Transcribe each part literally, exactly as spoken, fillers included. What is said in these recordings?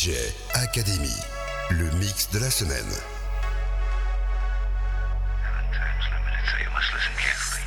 D J Academy, le mix de la semaine. Time's limited, so you must listen carefully.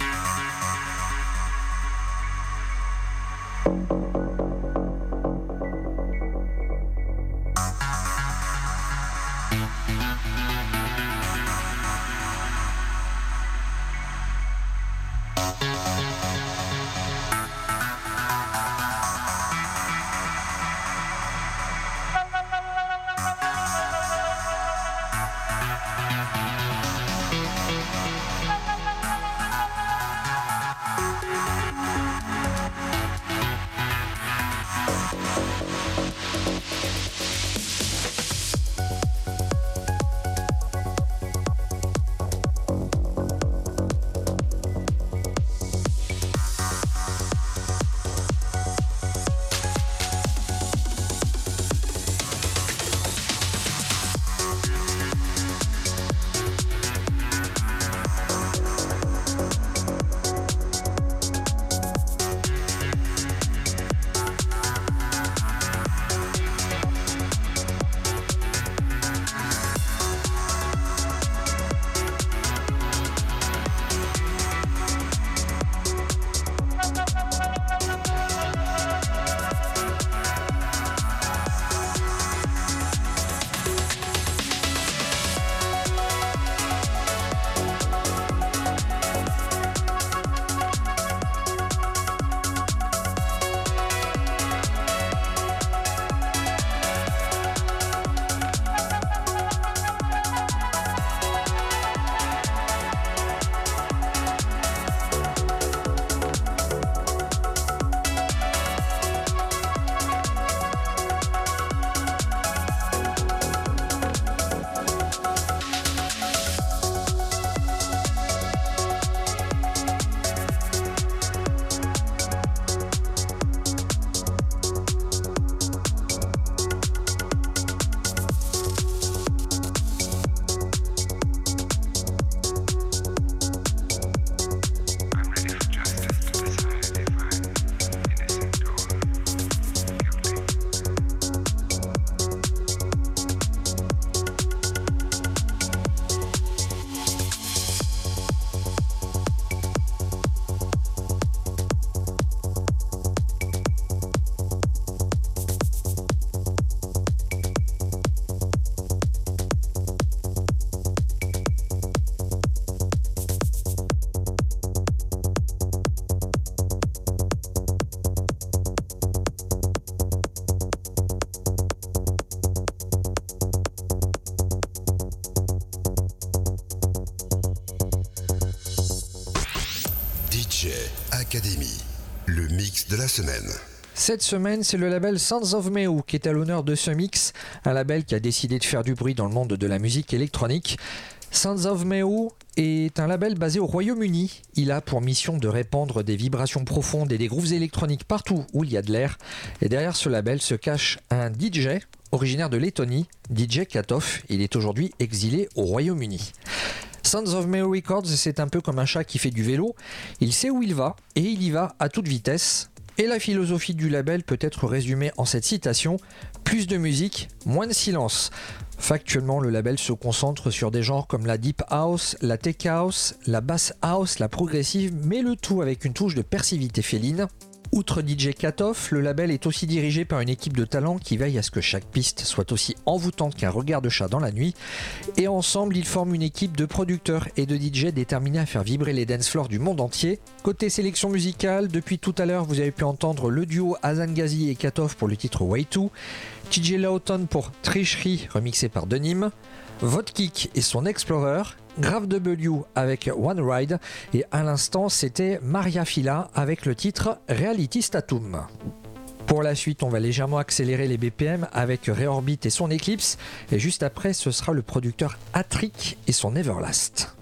D J Academy, le mix de la semaine. Cette semaine, c'est le label Sounds of Meow qui est à l'honneur de ce mix, un label qui a décidé de faire du bruit dans le monde de la musique électronique. Sounds of Meow est un label basé au Royaume-Uni. Il a pour mission de répandre des vibrations profondes et des grooves électroniques partout où il y a de l'air. Et derrière ce label se cache un D J originaire de Lettonie, D J Katov. Il est aujourd'hui exilé au Royaume-Uni. Sounds of Meow Records, c'est un peu comme un chat qui fait du vélo. Il sait où il va et il y va à toute vitesse. Et la philosophie du label peut être résumée en cette citation: plus de musique, moins de silence. Factuellement, le label se concentre sur des genres comme la deep house, la tech house, la bass house, la progressive, mais le tout avec une touche de persivité féline. Outre D J Katov, le label est aussi dirigé par une équipe de talents qui veille à ce que chaque piste soit aussi envoûtante qu'un regard de chat dans la nuit. Et ensemble, ils forment une équipe de producteurs et de D J déterminés à faire vibrer les dance floors du monde entier. Côté sélection musicale, depuis tout à l'heure, vous avez pu entendre le duo Hasan Ghazi et Katov pour le titre Way To, T J Lawton pour Tricherie, remixé par Denim, Vodkick et son Explorer, Grave W avec One Ride, et à l'instant c'était Maria Fila avec le titre Reality Statum. Pour la suite, on va légèrement accélérer les B P M avec Reorbit et son Eclipse, et juste après ce sera le producteur Attrick et son Everlast.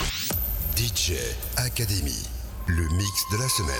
D J Academy, le mix de la semaine.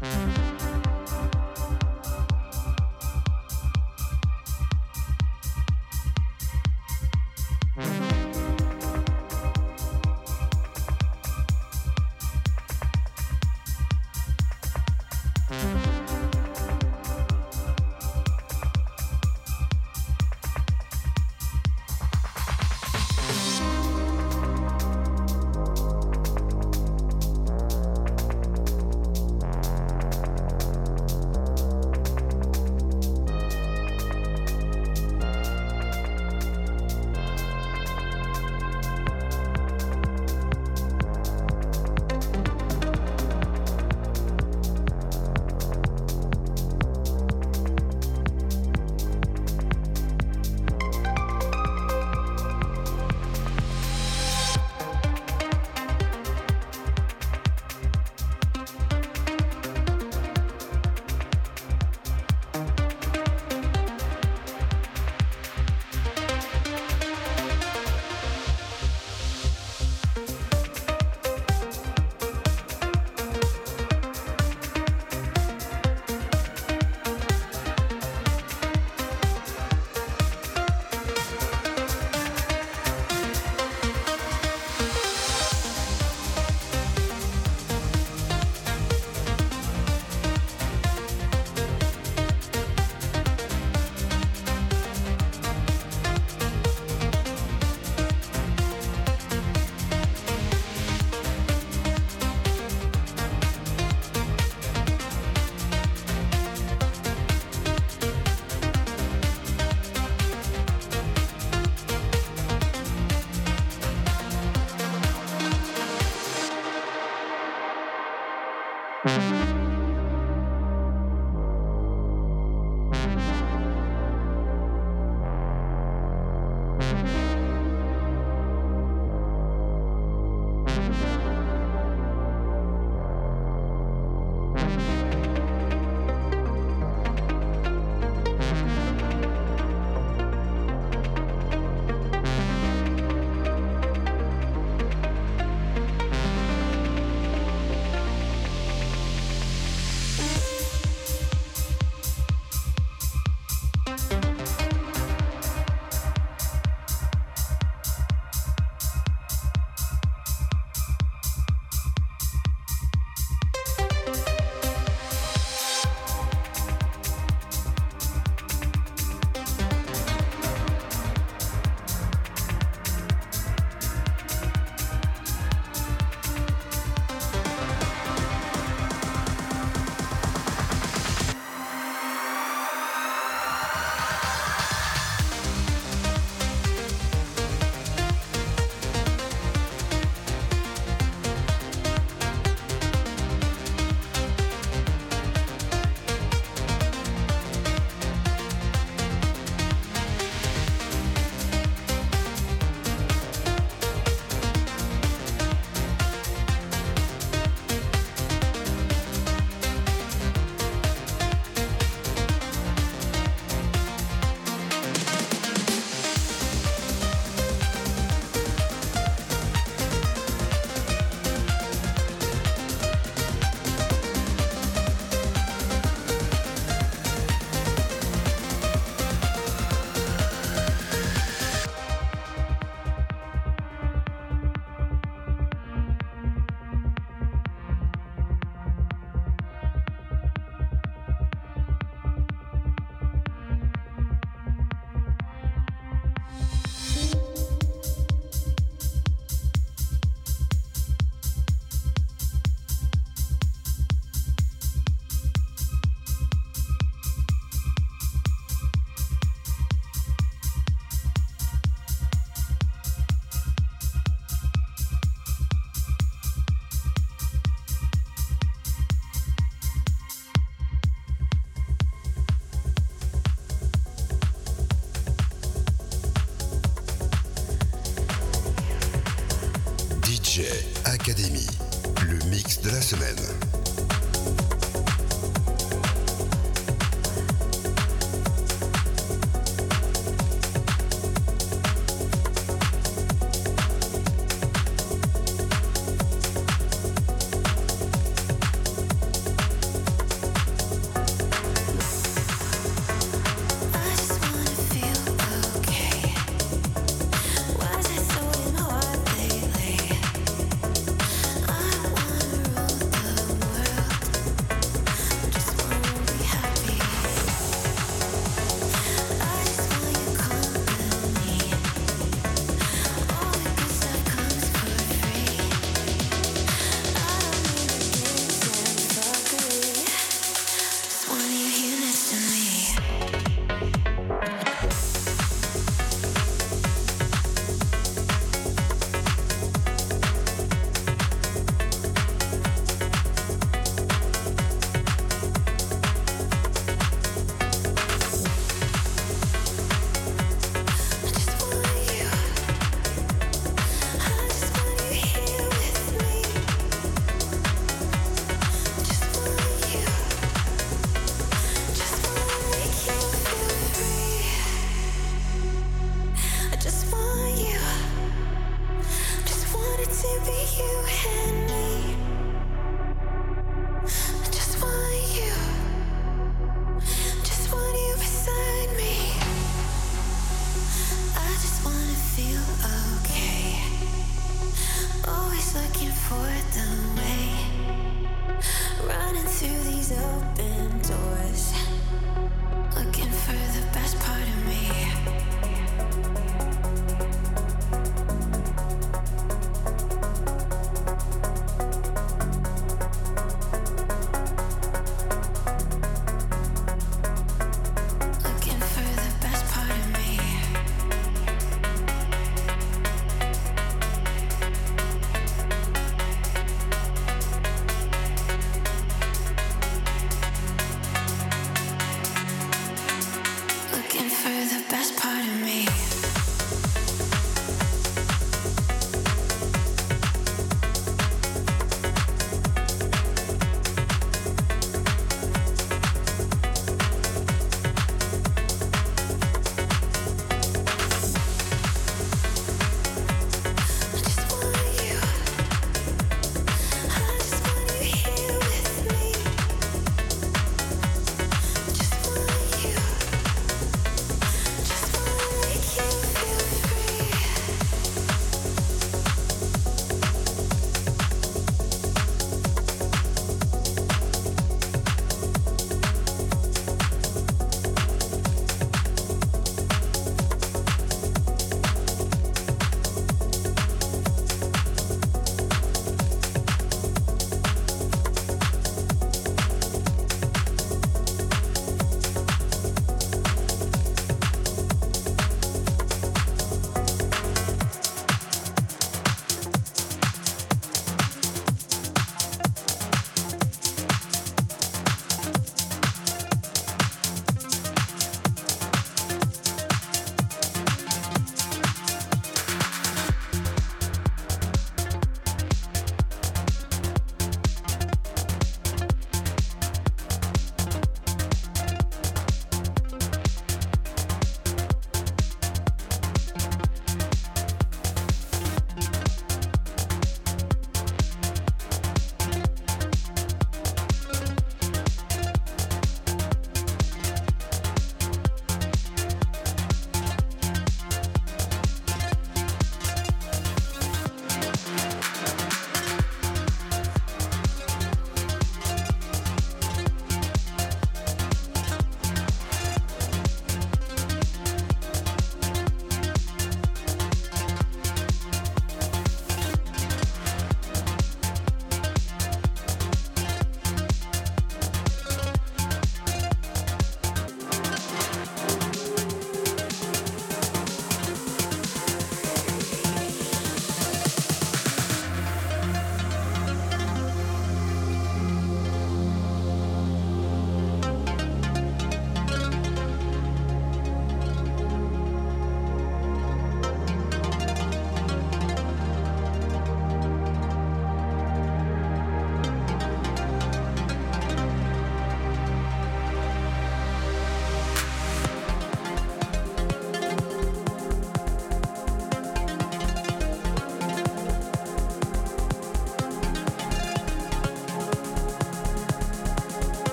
Academy, le mix de la semaine.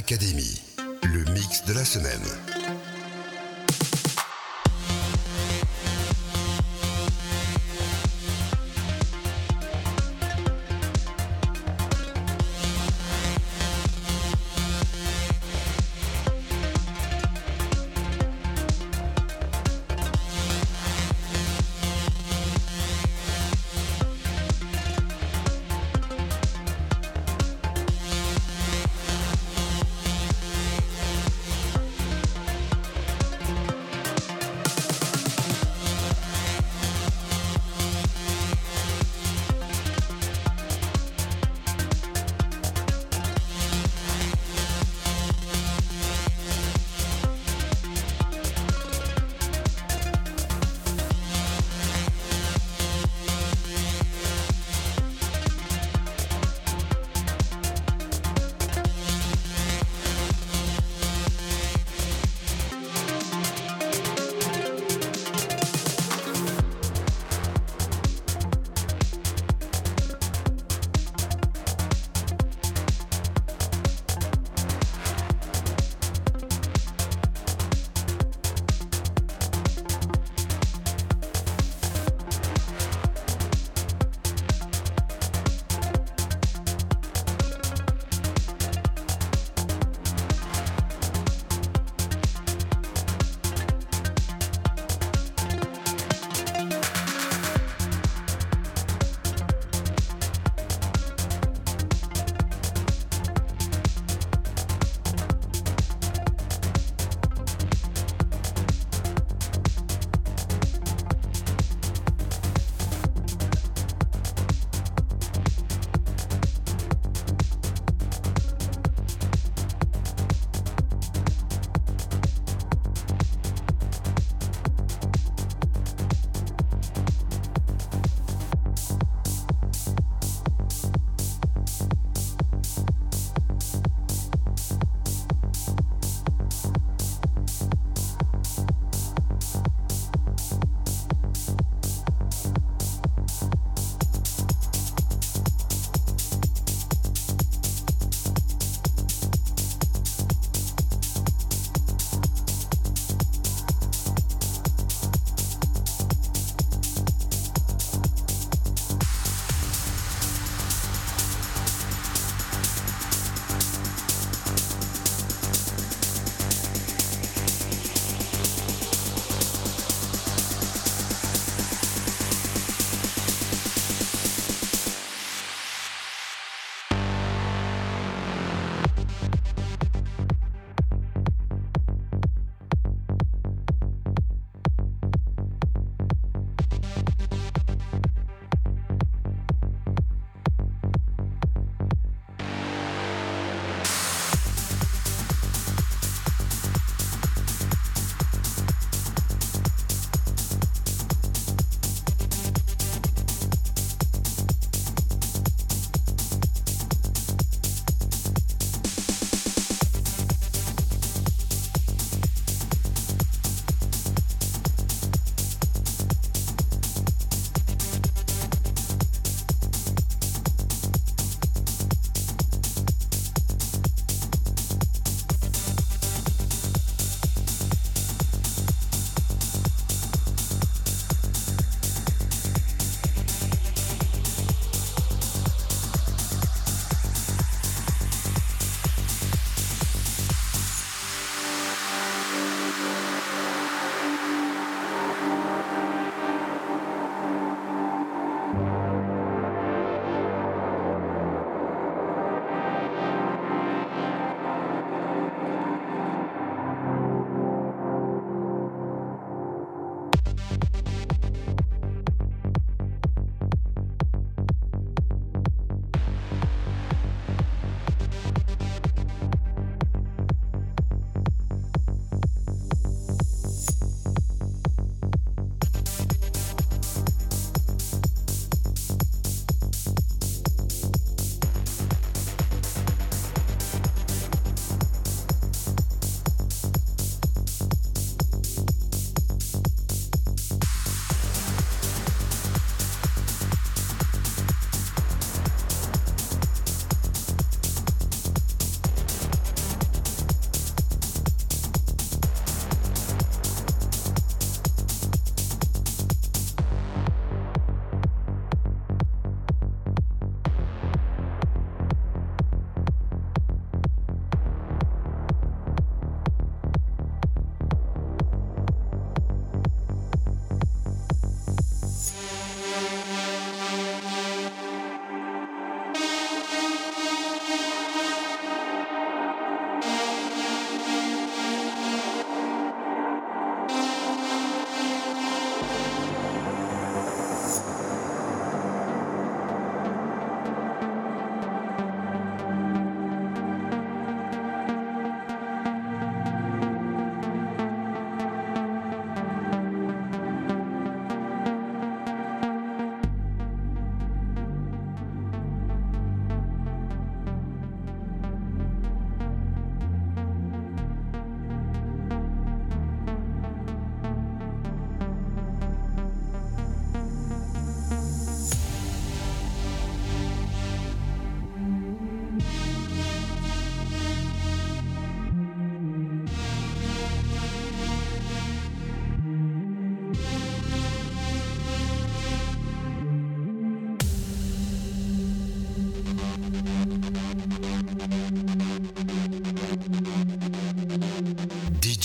Academy, le mix de la semaine.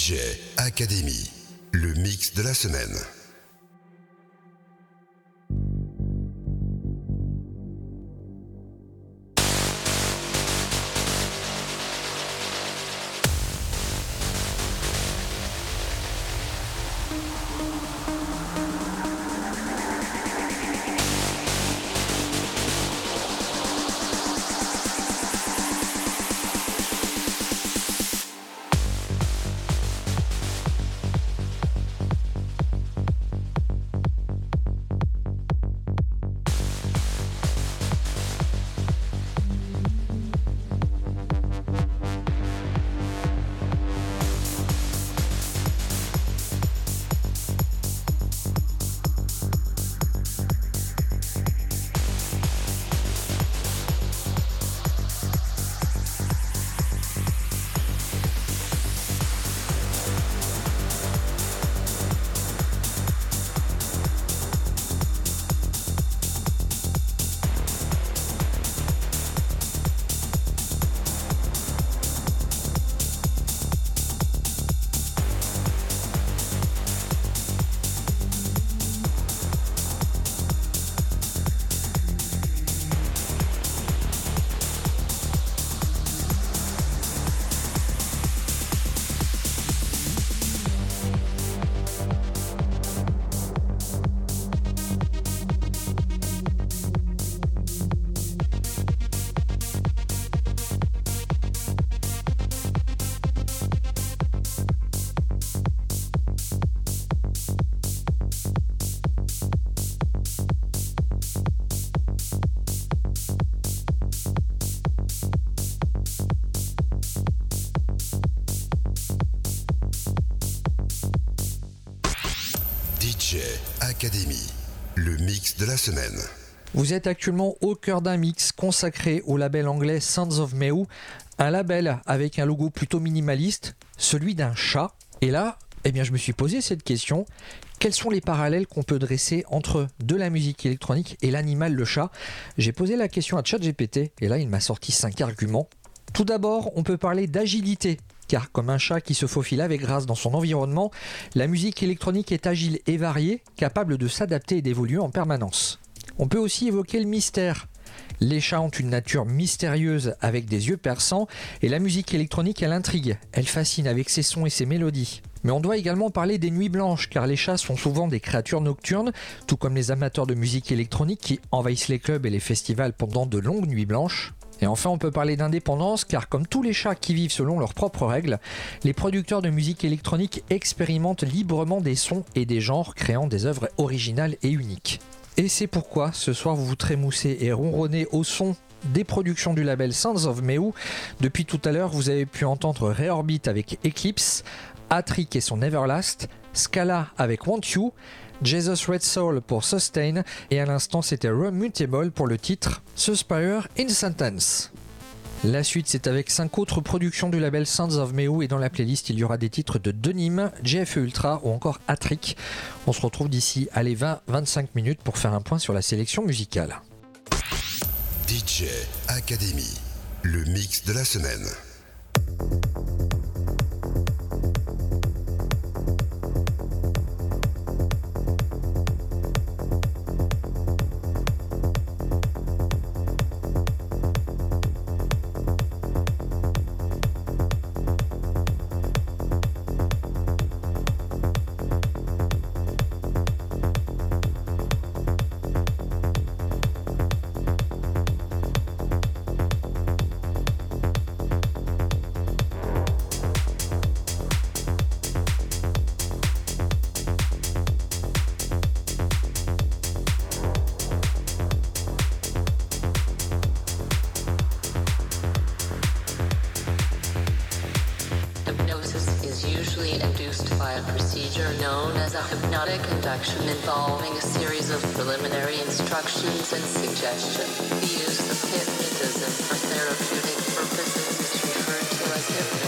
D J Academy, le mix de la semaine. D J Academy, le mix de la semaine. Vous êtes actuellement au cœur d'un mix consacré au label anglais Sounds of Meow, un label avec un logo plutôt minimaliste, celui d'un chat. Et là, eh bien, je me suis posé cette question, quels sont les parallèles qu'on peut dresser entre de la musique électronique et l'animal le chat? J'ai posé la question à ChatGPT et là il m'a sorti cinq arguments. Tout d'abord, on peut parler d'agilité. Car comme un chat qui se faufile avec grâce dans son environnement, la musique électronique est agile et variée, capable de s'adapter et d'évoluer en permanence. On peut aussi évoquer le mystère. Les chats ont une nature mystérieuse avec des yeux perçants et la musique électronique elle intrigue, elle fascine avec ses sons et ses mélodies. Mais on doit également parler des nuits blanches car les chats sont souvent des créatures nocturnes, tout comme les amateurs de musique électronique qui envahissent les clubs et les festivals pendant de longues nuits blanches. Et enfin, on peut parler d'indépendance, car comme tous les chats qui vivent selon leurs propres règles, les producteurs de musique électronique expérimentent librement des sons et des genres, créant des œuvres originales et uniques. Et c'est pourquoi, ce soir, vous vous trémoussez et ronronnez au son des productions du label Sounds of Meow. Depuis tout à l'heure, vous avez pu entendre Reorbit avec Eclipse, Atrik et son Everlast, Scala avec Want You, Jesus Red Soul pour Sustain et à l'instant c'était Remutable pour le titre Suspire in Sentence. La suite c'est avec cinq autres productions du label Sounds of Meow et dans la playlist il y aura des titres de Denim, J F E Ultra ou encore Atrik. On se retrouve d'ici allez vingt à vingt-cinq minutes pour faire un point sur la sélection musicale. D J Academy, le mix de la semaine. Known as a hypnotic induction involving a series of preliminary instructions and suggestions. The use of hypnotism for therapeutic purposes is referred to as hypnosis.